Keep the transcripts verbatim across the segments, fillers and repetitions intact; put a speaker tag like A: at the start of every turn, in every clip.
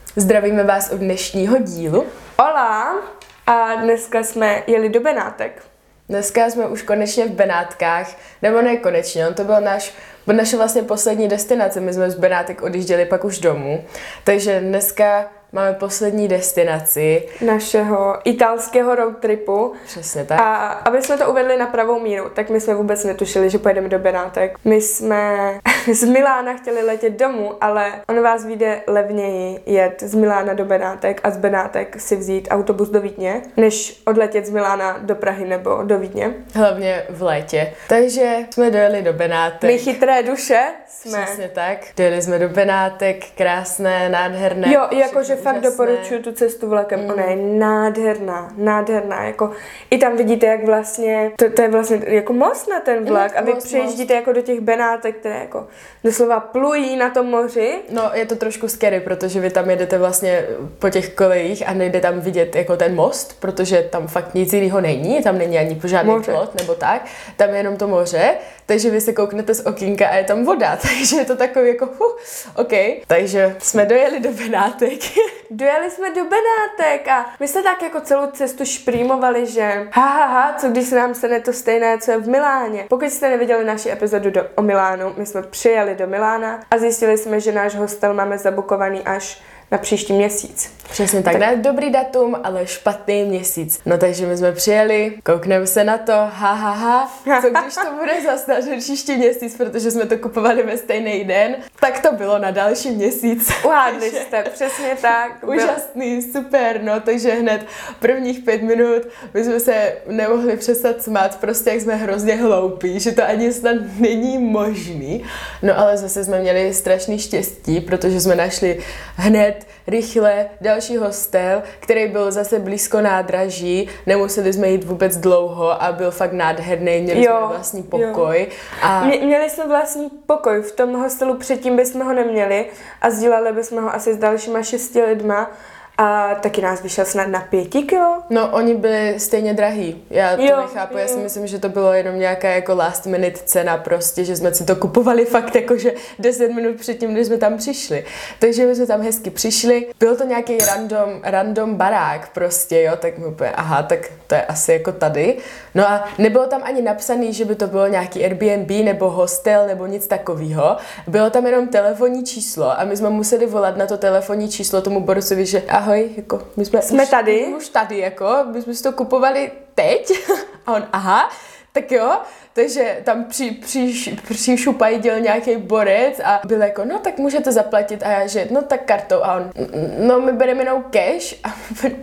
A: Zdravíme vás u dnešního dílu.
B: Hola! A dneska jsme jeli do Benátek.
A: Dneska jsme už konečně v Benátkách, nebo ne konečně, on to byl náš, naše vlastně poslední destinace, my jsme z Benátek odjížděli pak už domů, takže dneska máme poslední destinaci našeho
B: italského road tripu.
A: Přesně tak.
B: A aby jsme to uvedli na pravou míru, tak my jsme vůbec netušili, že pojedeme do Benátek. My jsme z Milána chtěli letět domů, ale on vás vyjde levněji jet z Milána do Benátek a z Benátek si vzít autobus do Vídně, než odletět z Milána do Prahy nebo do Vídně.
A: Hlavně v létě. Takže jsme dojeli do Benátek.
B: My chytré duše jsme.
A: Přesně tak. Dojeli jsme do Benátek, krásné, nádherné.
B: Jo, jakože fakt doporučuji tu cestu vlakem, mm. ona je nádherná, nádherná, jako i tam vidíte, jak vlastně, to, to je vlastně jako most na ten vlak a vy most, přejíždíte most. Jako do těch Benátek, které jako doslova plují na tom moři.
A: No, je to trošku scary, protože vy tam jedete vlastně po těch kolejích a nejde tam vidět jako ten most, protože tam fakt nic jiného není, tam není ani žádný
B: moře.
A: plot nebo tak, tam je jenom to moře, takže vy se kouknete z okýnka a je tam voda, takže je to takový jako huh, OK. Takže jsme dojeli do Benátek.
B: Dojeli jsme do Benátek a my jsme tak jako celou cestu šprýmovali, že ha, ha, ha, co když se nám stane to stejné, co je v Miláně. Pokud jste neviděli naši epizodu do, o Milánu, my jsme přijeli do Milána a zjistili jsme, že náš hostel máme zabukovaný až na příští měsíc.
A: Přesně tak. tak. Dobrý datum, ale špatný měsíc. No takže my jsme přijeli, koukneme se na to, ha, ha, ha, co když to bude zase na příští měsíc, protože jsme to kupovali ve stejný den, tak to bylo na další měsíc.
B: Uhádli jste, přesně tak.
A: Úžasný, super, no takže hned prvních pět minut my jsme se nemohli přestat smát, prostě jak jsme hrozně hloupí, že to ani snad není možný. No ale zase jsme měli strašný štěstí, protože jsme našli hned rychle další hostel, který byl zase blízko nádraží, nemuseli jsme jít vůbec dlouho a byl fakt nádherný, měli jo, jsme vlastní pokoj.
B: A... Mě, měli jsme vlastní pokoj, v tom hostelu předtím bychom ho neměli a sdíleli bychom ho asi s dalšíma šesti lidma. A taky nás vyšel snad na pěti kilo.
A: No, oni byli stejně drahý. Já to jo, nechápu, jo. Já si myslím, že to bylo jenom nějaká jako last minute cena prostě, že jsme si to kupovali fakt jakože deset minut předtím, než jsme tam přišli. Takže my jsme tam hezky přišli. Byl to nějaký random, random barák prostě, jo, tak mi úplně, aha, tak to je asi jako tady. No a nebylo tam ani napsaný, že by to bylo nějaký Airbnb nebo hostel nebo nic takového. Bylo tam jenom telefonní číslo a my jsme museli volat na to telefonní číslo tomu borcovi, že ahoj, jako my jsme,
B: jsme
A: už,
B: tady.
A: Už tady, jako, my jsme si to kupovali teď. A on, aha, tak jo, takže tam při, při, přišupajdil nějaký borec a byl jako, no tak můžete zaplatit a já, že no tak kartou a on, no my bereme jenom cash a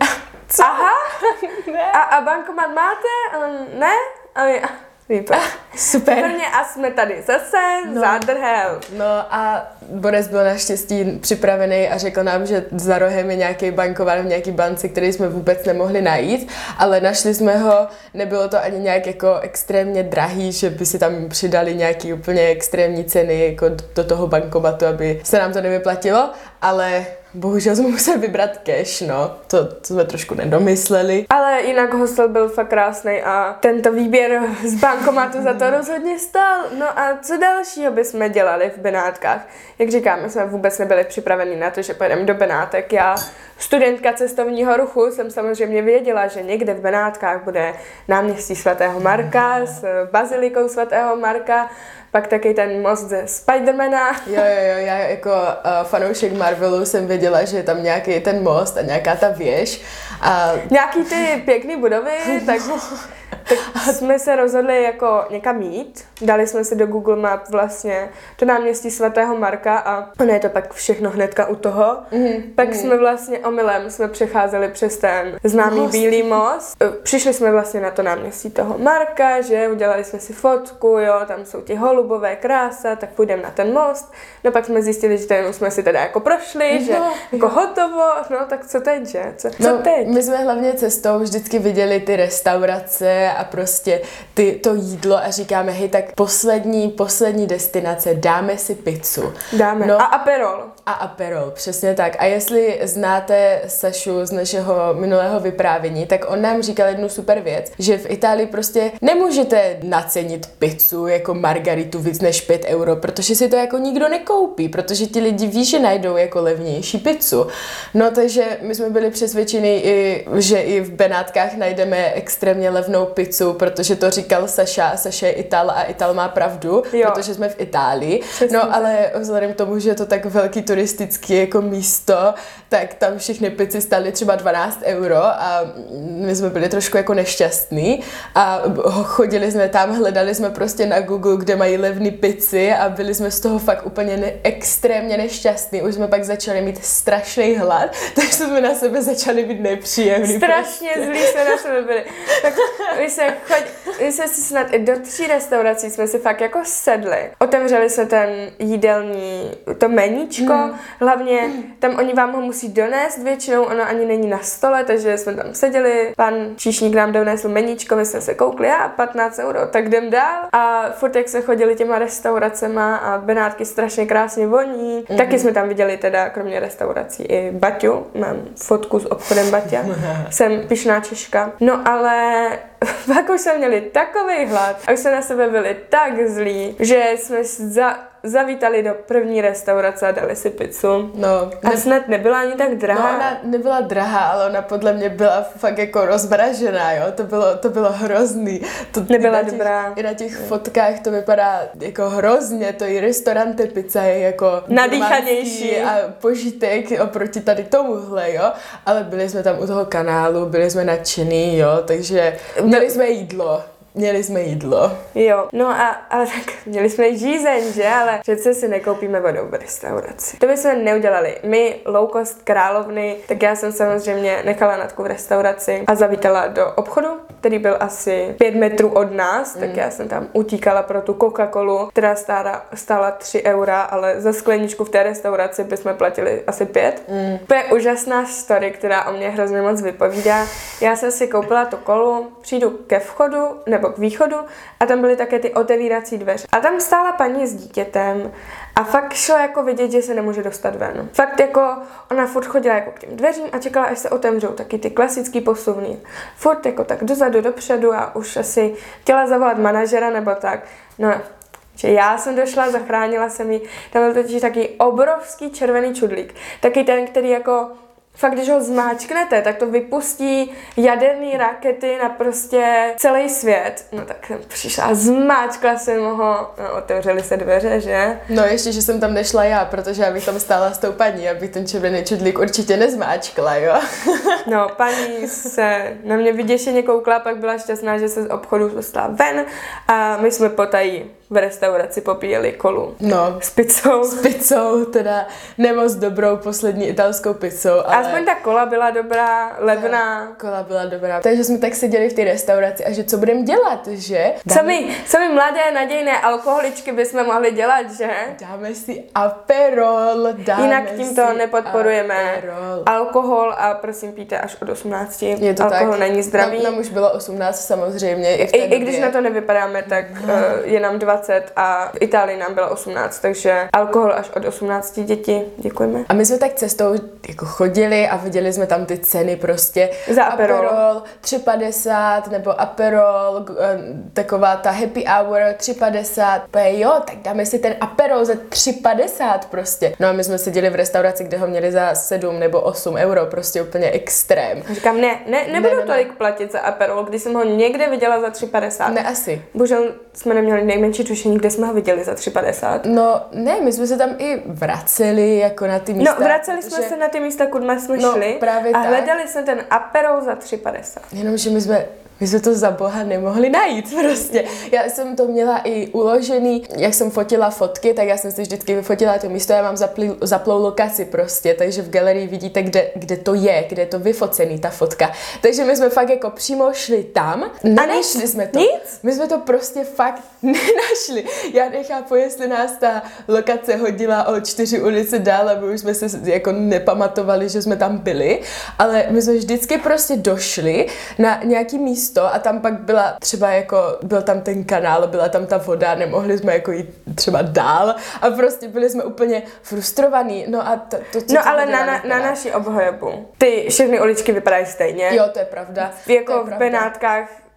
B: co? Aha, a, a bankomat máte? A on, ne? A my, Výborně.
A: Super.
B: Výborně a jsme tady zase,
A: no.
B: Zádrhel.
A: No a Boris byl naštěstí připravený a řekl nám, že za rohem je nějaký bankomat v nějaký bance, který jsme vůbec nemohli najít, ale našli jsme ho, nebylo to ani nějak jako extrémně drahý, že by si tam přidali nějaký úplně extrémní ceny jako do toho bankomatu, aby se nám to nevyplatilo, ale bohužel jsme museli vybrat cash, no. To, to jsme trošku nedomysleli.
B: Ale jinak hostel byl fakt krásný a tento výběr z bankomatu za to rozhodně stál. No a co dalšího bychom dělali v Benátkách? Jak říkáme, jsme vůbec nebyli připraveni na to, že pojedeme do Benátek. Já, studentka cestovního ruchu, jsem samozřejmě věděla, že někde v Benátkách bude náměstí svatého Marka s bazilikou svatého Marka, pak taky ten most ze Spidermana.
A: Jo, jo, jo, já jako uh, fanoušek Marvelu jsem věděla, že je tam nějaký ten most a nějaká ta věž. A...
B: Nějaký ty pěkný budovy, tak, tak jsme se rozhodli jako někam jít. Dali jsme si do Google Map vlastně to náměstí svatého Marka a ono je to pak všechno hnedka u toho. Mm, pak mm. jsme vlastně omylem jsme přecházeli přes ten známý most. Bílý most. Přišli jsme vlastně na to náměstí toho Marka, že udělali jsme si fotku, jo, tam jsou ti holubové krása, tak půjdeme na ten most. No pak jsme zjistili, že ten jsme si teda jako prošli, že no, jako jo. hotovo, no tak co teď, že? Co, co
A: no,
B: teď?
A: My jsme hlavně cestou vždycky viděli ty restaurace a prostě ty, to jídlo a říkáme, hej, tak poslední, poslední destinace, dáme si pizzu.
B: Dáme.
A: No,
B: a aperol.
A: A aperol, přesně tak. A jestli znáte Sašu z našeho minulého vyprávění, tak on nám říkal jednu super věc, že v Itálii prostě nemůžete nacenit pizzu jako margaritu tu víc než pět euro, protože si to jako nikdo nekoupí, protože ti lidi ví, že najdou jako levnější pizzu. No takže my jsme byli přesvědčeni, i, že i v Benátkách najdeme extrémně levnou pizzu, protože to říkal Saša, Saša je Ital a Ital má pravdu, jo. Protože jsme v Itálii. Přesně. No ale vzhledem k tomu, že je to tak velký turistický jako místo, tak tam všechny pizzy stály třeba dvanáct euro a my jsme byli trošku jako nešťastní a chodili jsme tam, hledali jsme prostě na Google, kde mají levný pizzy a byli jsme z toho fakt úplně ne- extrémně nešťastní. Už jsme pak začali mít strašný hlad, takže jsme na sebe začali být nepříjemný.
B: Strašně prostě. Zlí jsme na sebe byli. Tak my se, choď, my jsme si snad i do tří restaurací jsme si fakt jako sedli. Otevřeli jsme ten jídelní, to meníčko, hmm. hlavně tam oni vám ho musí donést většinou, ono ani není na stole, takže jsme tam seděli, pan číšník nám donesl meníčko, my jsme se koukli, a patnáct euro, tak jdem dál. A furt jak se chodili těma restauracema a Benátky strašně krásně voní. Mm. Taky jsme tam viděli teda, kromě restaurací, i Baťu, mám fotku s obchodem Baťa, jsem pyšná Češka. No ale pak už jsme měli takovej hlad a už jsme na sebe byli tak zlí, že jsme za zavítali do první restaurace a dali si pizzu.
A: No,
B: ne... A snad nebyla ani tak drahá.
A: No, ona nebyla drahá, ale ona podle mě byla fakt jako rozmražená, jo. To bylo, to bylo hrozný. To
B: nebyla
A: i těch,
B: dobrá.
A: I na těch fotkách to vypadá jako hrozně. To i restaurante pizza je jako
B: nadýchanější
A: a požitek oproti tady tomuhle, jo. Ale byli jsme tam u toho kanálu, byli jsme nadšený, jo. Takže měli jsme jídlo. Měli jsme jídlo.
B: Jo, no a ale tak měli jsme žízeň, že? Ale přece si nekoupíme vodu v restauraci. To bychom neudělali. My, low cost královny, tak já jsem samozřejmě nechala Natku v restauraci a zavítala do obchodu, který byl asi pět metrů od nás, mm. tak já jsem tam utíkala pro tu Coca-Colu, která stála, stála tři eura, ale za skleničku v té restauraci bychom platili asi pět. Mm. To je úžasná story, která o mě hrozně moc vypovídá. Já jsem si koupila tu kolu, přijdu ke vchodu, nebo k východu a tam byly také ty otevírací dveře. A tam stála paní s dítětem a fakt šlo jako vidět, že se nemůže dostat ven. Fakt jako ona furt chodila jako k těm dveřím a čekala, až se otevřou, taky ty klasický posuvný. Furt jako tak dozadu, dopředu a už asi chtěla zavolat manažera nebo tak. No, že já jsem došla, zachránila jsem jí. Tam byl totiž taky obrovský červený čudlík. Taky ten, který jako fakt, když ho zmáčknete, tak to vypustí jaderné rakety na prostě celý svět. No tak jsem přišla a zmáčkla jsem ho. No, otevřely se dveře, že?
A: No ještě, že jsem tam nešla já, protože já bych tam stála s tou paní, abych ten červený čudlík určitě nezmáčkla, jo?
B: No, paní se na mě vyděšeně koukla, pak byla šťastná, že se z obchodu dostala ven a my jsme potají v restauraci popíjeli kolu.
A: No.
B: S pizzou.
A: S pizzou, teda nemoc dobrou poslední italskou pizzou, ale...
B: Aspoň ta kola byla dobrá, levná.
A: Kola byla dobrá. Takže jsme tak seděli v té restauraci a že co budeme dělat, že?
B: Dáme... Co my, co my mladé nadějné alkoholičky bychom mohli dělat, že?
A: Dáme si aperol, dáme
B: Jinak tímto nepodporujeme
A: aperol.
B: Alkohol a prosím pijte až od osmnácti.
A: Je to
B: alkohol
A: tak.
B: není zdravý.
A: Nám, nám už bylo osmnáct samozřejmě. I, v té
B: I, I když na to nevypadáme, tak uh, je nám dvacet a v Itálii nám bylo osmnáct, takže alkohol až od osmnácti děti. Děkujeme.
A: A my jsme tak cestou jako chodili a viděli jsme tam ty ceny prostě.
B: Za aperol.
A: Aperol tři padesát nebo aperol, taková ta happy hour tři padesát. Jo, tak dáme si ten aperol za tři padesát prostě. No a my jsme seděli v restauraci, kde ho měli za sedm nebo osm euro, prostě úplně extrém.
B: Říkám, ne, ne nebudu ne, ne, tolik ne. platit za aperol, když jsem ho někde viděla za tři padesát.
A: Ne, asi.
B: Bohužel jsme neměli nejmenší tušení, kde jsme ho viděli za tři padesát.
A: No, ne, my jsme se tam i vraceli jako na ty místa.
B: No, vraceli jsme že... se na ty místa, kudy jsme
A: no,
B: šli
A: právě
B: a
A: tak.
B: hledali jsme ten aperol za tři padesát.
A: Jenomže my jsme My jsme to za boha nemohli najít prostě. Já jsem to měla i uložený, jak jsem fotila fotky, tak já jsem si vždycky vyfotila to místo, já mám zaplý, zaplou lokaci prostě, takže v galerii vidíte, kde, kde to je, kde je to vyfocený, ta fotka. Takže my jsme fakt jako přímo šli tam, nenašli jsme to.
B: Nic?
A: My jsme to prostě fakt nenašli. Já nechápu, jestli nás ta lokace hodila o čtyři ulice dál, aby už jsme se jako nepamatovali, že jsme tam byli, ale my jsme vždycky prostě došli na nějaký místo a tam pak byla třeba jako, byl tam ten kanál, byla tam ta voda, nemohli jsme jako jít třeba dál a prostě byli jsme úplně frustrovaní. No a to, to co
B: No ale na, na, na naši obhajobu. Ty všechny uličky vypadají stejně.
A: Jo, to je pravda.
B: Jako
A: je
B: v
A: pravda.
B: Benátkách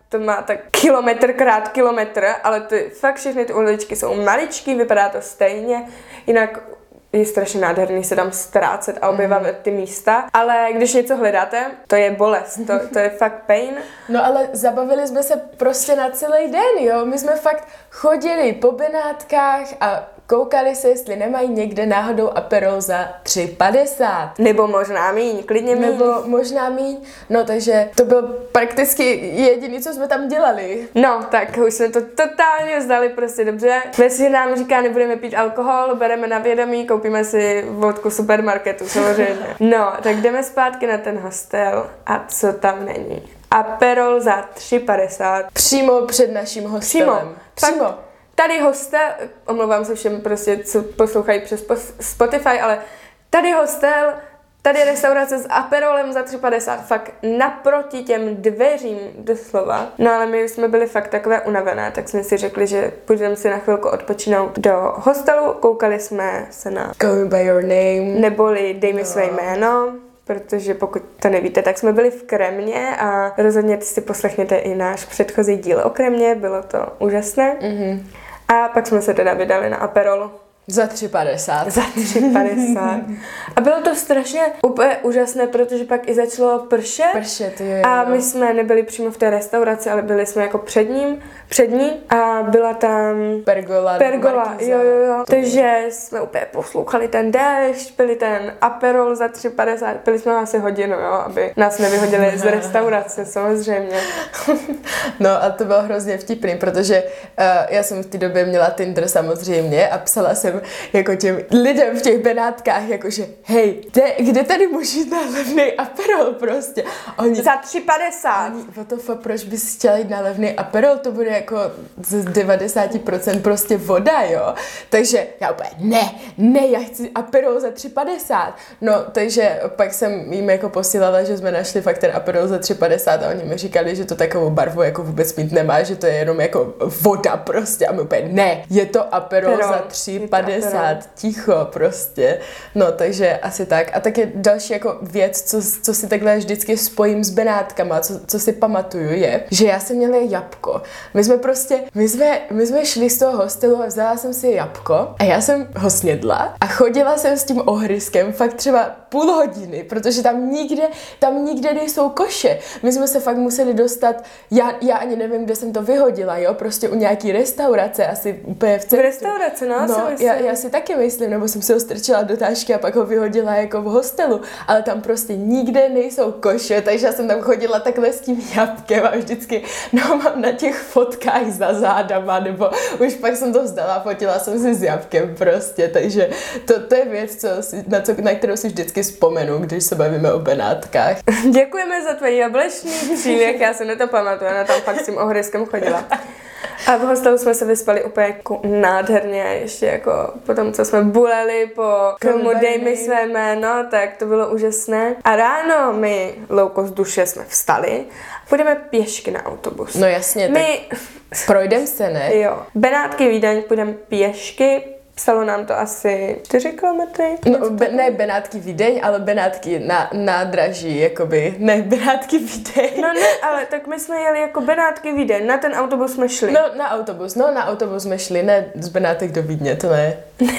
B: to má tak kilometr krát kilometr, ale ty, fakt všechny ty uličky jsou maličký, vypadá to stejně, jinak je strašně nádherný se tam ztrácet a objevat mm. ty místa, ale když něco hledáte, to je bolest, to, to je fakt pain.
A: No ale zabavili jsme se prostě na celý den, jo, my jsme fakt chodili po Benátkách a koukali se, jestli nemají někde náhodou Aperol za tři padesát.
B: Nebo možná míň, klidně míň.
A: Nebo možná míň. No takže to bylo prakticky jediné, co jsme tam dělali.
B: No, tak už jsme to totálně vzdali prostě dobře. Vesně nám říká, nebudeme pít alkohol, bereme na vědomí, koupíme si vodku v supermarketu, samozřejmě. No, tak jdeme zpátky na ten hostel a co tam není? Aperol za tři padesát.
A: Přímo před naším hostelem.
B: Přímo. Přímo. Fakt, tady hostel, omlouvám se všem prostě, co poslouchají přes Spotify, ale tady hostel, tady je restaurace s Aperolem za tři padesát, fakt naproti těm dveřím doslova. No ale my jsme byli fakt takové unavené, tak jsme si řekli, že půjdeme si na chvilku odpočinout do hostelu, koukali jsme se na
A: Call Me By Your Name,
B: neboli Dej mi no. své jméno, protože pokud to nevíte, tak jsme byli v Kremě a rozhodně si poslechněte i náš předchozí díl o Kremě, bylo to úžasné. Mm-hmm. A pak jsme se teda vydali na Aperol.
A: Za tři padesát.
B: Za tři padesát. A bylo to strašně úplně úžasné, protože pak i začalo pršet.
A: Pršet, jo, jo.
B: A my jsme nebyli přímo v té restauraci, ale byli jsme jako před ním, před ní a byla tam
A: pergola.
B: Pergola, jo, jo, jo. Takže jsme úplně poslouchali ten déšť, pili ten Aperol za tři padesát, pili jsme asi hodinu, jo, aby nás nevyhodili z restaurace, samozřejmě.
A: No a to bylo hrozně vtipný, protože uh, já jsem v té době měla Tinder samozřejmě a psala jsem jako těm lidem v těch Benátkách, jakože hej, de, kde tady můžu jít na levný Aperol prostě? Oni,
B: za tři padesát.
A: Oni, what the fuck, proč bys chtěla jít na levný Aperol? To bude jako z devadesát procent prostě voda, jo? Takže já úplně, ne, ne, já chci Aperol za tři padesát. No, takže pak jsem jim jako posílala, že jsme našli fakt ten Aperol za tři padesát a oni mi říkali, že to takovou barvu jako vůbec mít nemá, že to je jenom jako voda prostě a my úplně, ne, je to Aperol Perol. za tři padesát, ticho prostě. No, takže asi tak. A tak je další jako věc, co, co si takhle vždycky spojím s Benátkama, co, co si pamatuju, je, že já jsem měla jabko. My jsme prostě, my jsme, my jsme šli z toho hostelu a vzala jsem si jabko a já jsem ho snědla a chodila jsem s tím ohryskem fakt třeba půl hodiny, protože tam nikde, tam nikde nejsou koše. My jsme se fakt museli dostat, já, já ani nevím, kde jsem to vyhodila, jo, prostě u nějaký restaurace, asi úplně v centru.
B: V restaurace, no,
A: no já, já si taky myslím, nebo jsem si ho strčila do tášky a pak ho vyhodila jako v hostelu, ale tam prostě nikde nejsou koše, takže já jsem tam chodila takhle s tím jabkem a vždycky, no mám na těch fotkách za zádama, nebo už pak jsem to vzdala, fotila jsem si s jabkem prostě, takže to, to je věc, co si, na, co, na kterou si vždycky vzpomenu, když se bavíme o Benátkách.
B: Děkujeme za tvůj jablečný příběh, já se na to pamatuju, ona tam fakt s tím ohryskem chodila. A v hostelu jsme se vyspali úplně jako nádherně, ještě jako po tom, co jsme buleli po filmu Dej mi své jméno, tak to bylo úžasné. A ráno my louko z duše jsme vstali a půjdeme pěšky na autobus.
A: No jasně, my... tak projdem se, ne?
B: Jo. Benátky Vídeň, půjdeme pěšky. Psalo nám to asi čtyři kilometry.
A: No, be, ne Benátky Vídeň, ale Benátky na nádraží, jakoby, ne Benátky Vídeň.
B: No ne, ale tak my jsme jeli jako Benátky Vídeň, na ten autobus jsme šli.
A: No na autobus, no na autobus jsme šli, ne z Benátek do Vídně, to ne.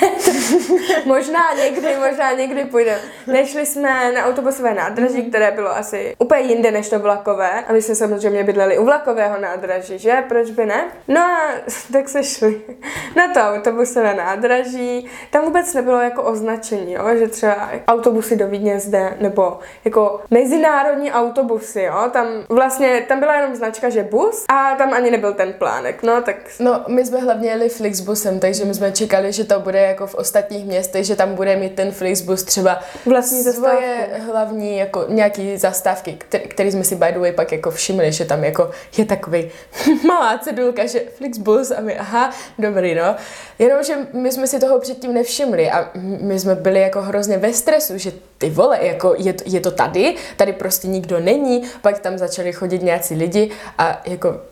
B: možná někdy, možná někdy půjdeme. Nešli jsme na autobusové nádraží, které bylo asi úplně jinde než to vlakové. A my jsme samozřejmě bydleli u vlakového nádraží, že? Proč by ne? No a tak se šli na to autobusové nádraží. Tam vůbec nebylo jako označení, jo? Že třeba autobusy do Vídně zde, nebo jako mezinárodní autobusy, jo? Tam vlastně, tam byla jenom značka, že bus a tam ani nebyl ten plánek, no tak...
A: No, my jsme hlavně jeli Flixbusem, takže my jsme čekali, že to bude jako v ostatních městech, že tam bude mít ten Flixbus třeba
B: vlastní
A: svoje hlavní jako nějaký zastávky, který, který jsme si by the way pak jako všimli, že tam jako je takový malá cedulka, že Flixbus a my aha, dobrý, no. Jenomže my jsme si toho předtím nevšimli a my jsme byli jako hrozně ve stresu, že ty vole, jako je to, je to tady, tady prostě nikdo není, pak tam začali chodit nějací lidi a jako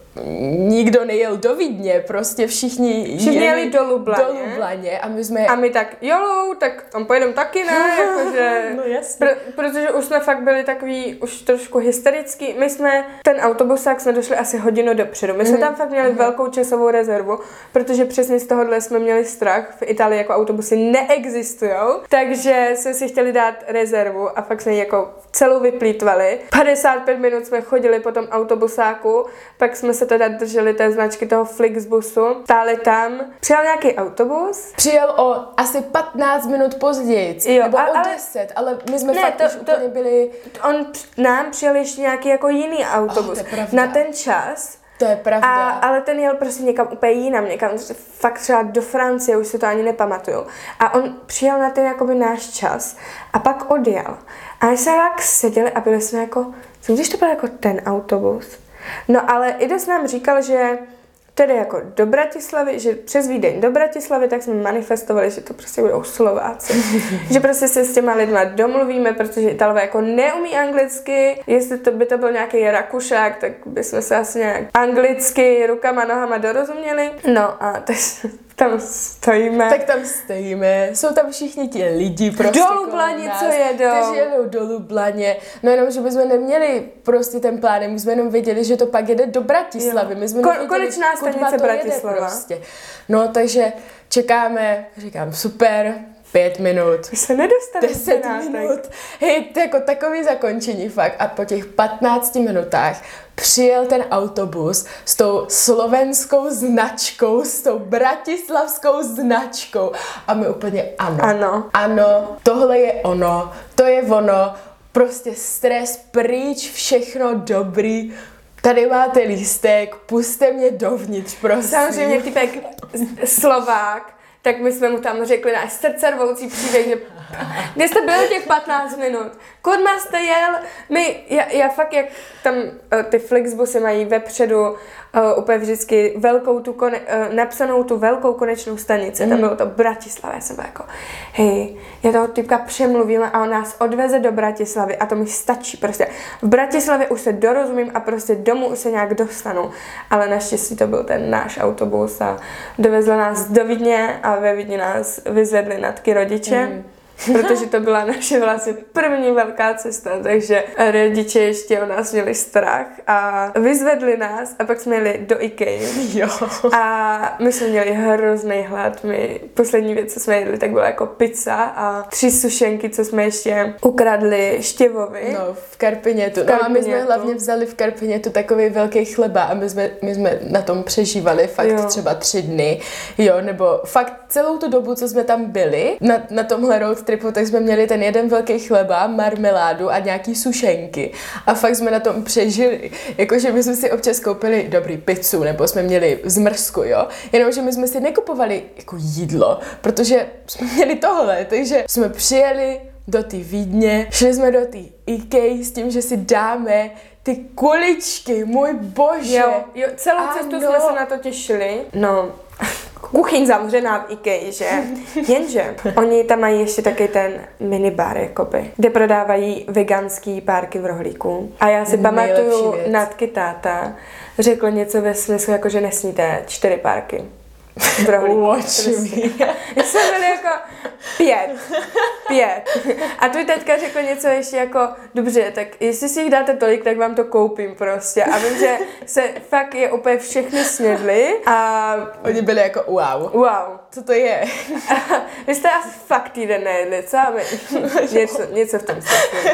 A: nikdo nejel do Vídně, prostě všichni,
B: všichni jeli do Lublaně.
A: do Lublaně a my jsme...
B: A my tak, jolo, tak tam pojedeme taky, ne? Jakože,
A: no jasně.
B: Pr- protože už jsme fakt byli takový už trošku hysterický. My jsme, ten autobusák jsme došli asi hodinu dopředu. My jsme mm. tam fakt měli mm. velkou časovou rezervu, protože přesně z tohohle jsme měli strach. V Itálii jako autobusy neexistujou, takže jsme si chtěli dát rezervu a fakt jsme ji jako celou vyplýtvali. padesát pět minut jsme chodili po tom autobusáku, pak jsme se teda drželi té značky toho Flixbusu, stáli tam. Přijel nějaký autobus.
A: Přijel o asi patnáct minut později, jo, nebo a, o
B: ale,
A: deset, ale my jsme
B: ne,
A: fakt
B: to,
A: už
B: to,
A: úplně byli...
B: On nám přijel ještě nějaký jako jiný autobus.
A: Oh,
B: na ten čas.
A: To je pravda.
B: A, ale ten jel prostě někam úplně jinam, někam fakt třeba do Francie, už se to ani nepamatuju. A on přijel na ten jakoby náš čas a pak odjel. A my jsme tak seděli a byli jsme jako, co když to byl jako ten autobus? No ale Idos nám říkal, že tedy jako do Bratislavy, že přes Vídeň do Bratislavy, tak jsme manifestovali, že to prostě budou Slováci. Že prostě se s těma lidma domluvíme, protože Italové jako neumí anglicky. Jestli to by to byl nějaký Rakušák, tak bychom se asi nějak anglicky rukama, nohama dorozuměli. No a tak tam stojíme.
A: Tak tam stojíme, jsou tam všichni ti lidi prostě
B: do Lublaně, co jedou.
A: Kteří jedou do Lublaně. No jenom, že bychom neměli prostě ten plán, my jsme jenom věděli, že to pak jede do Bratislavy. My jsme
B: Ko-
A: nevěděli,
B: konečná stanice Bratislava.
A: Prostě. No takže čekáme, říkám super, pět minut.
B: My se nedostali.
A: Deset minut. Hej, to jako takový zakončení fakt. A po těch patnácti minutách přijel ten autobus s tou slovenskou značkou, s tou bratislavskou značkou. A my úplně ano.
B: Ano.
A: Ano, tohle je ono, to je ono. Prostě stres pryč, všechno dobrý. Tady máte lístek, pusťte mě dovnitř, prosím.
B: Samozřejmě typek Slovák, tak my jsme mu tam řekli náš srdcervoucí příběh, že kde jste byli těch patnáct minut, kudma jste jel, my, já, já fakt jak tam uh, ty Flixbusy mají vepředu uh, úplně vždycky velkou tu kone, uh, napsanou tu velkou konečnou stanici, mm. tam bylo to Bratislava, já jsem byla jako, hej, já toho typka přemluvím a on nás odveze do Bratislavy a to mi stačí prostě. V Bratislavě už se dorozumím a prostě domů už se nějak dostanu, ale naštěstí to byl ten náš autobus a dovezl nás do Vídně a ve Vídni nás vyzvedli natky rodiče. Mm. Protože to byla naše vlastně první velká cesta, takže rodiče ještě o nás měli strach a vyzvedli nás a pak jsme jeli do IKEA.
A: Jo.
B: A my jsme měli hrozný hlad. My poslední věc, co jsme jedli, tak byla jako pizza a tři sušenky, co jsme ještě ukradli Štěvovi.
A: No, v Karpinětu. No a my jsme hlavně vzali v Karpinětu takový velký chleba a my jsme, my jsme na tom přežívali fakt jo. třeba tři dny. Jo, nebo fakt celou tu dobu, co jsme tam byli, na, na tomhle road tripu, tak jsme měli ten jeden velký chleba, marmeládu a nějaký sušenky. A fakt jsme na tom přežili. Jakože my jsme si občas koupili dobrý pizzu, nebo jsme měli zmrzku, jo. Jenomže my jsme si nekupovali jako jídlo, protože jsme měli tohle, takže jsme přijeli do té Vídně, šli jsme do té IKEA s tím, že si dáme ty kuličky, můj bože.
B: Jo, jo celou cestu ano. jsme se na to těšili. No, kuchyň zavřená v IKEA, že? Jenže oni tam mají ještě taky ten minibar, jakoby, kde prodávají veganský párky v rohlíku. A já si pamatuju, natky táta řekl něco ve smyslu, jako že nesníte čtyři párky v rohlíku. Jsme byli jako pět. Pět. A tvůj teďka řekl něco ještě jako, dobře, tak jestli si jich dáte tolik, tak vám to koupím prostě. A vím, že se fakt je úplně všechny snědli a
A: oni byli jako wow.
B: Wow.
A: Co to je?
B: Vy jste asi fakt týden nejedli, co? něco, něco v tom smyslu.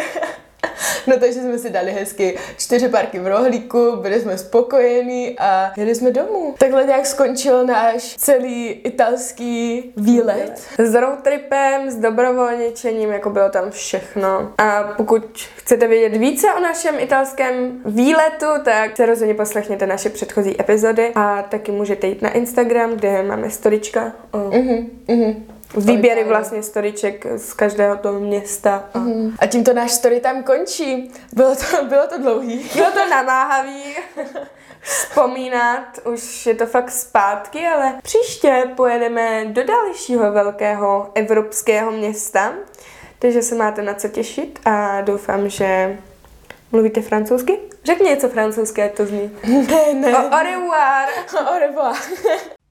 A: No takže jsme si dali hezky čtyři párky v rohlíku, byli jsme spokojení a jeli jsme domů. Takhle nějak skončil náš celý italský výlet.
B: S roadtripem, s dobrovolničením, jako bylo tam všechno. A pokud chcete vědět více o našem italském výletu, tak se rozhodně poslechněte naše předchozí epizody a taky můžete jít na Instagram, kde máme storička o
A: mm-hmm, mm-hmm.
B: výběry vlastně storiček z každého toho města. A,
A: mm. a tímto náš story tam končí. Bylo to, bylo to dlouhý.
B: Bylo to namáhavý vzpomínat, už je to fakt zpátky, ale příště pojedeme do dalšího velkého evropského města, takže se máte na co těšit a doufám, že Mluvíte francouzsky? Řekni něco francouzské, ať to zní.
A: Ne, ne.
B: Au revoir.
A: Au revoir.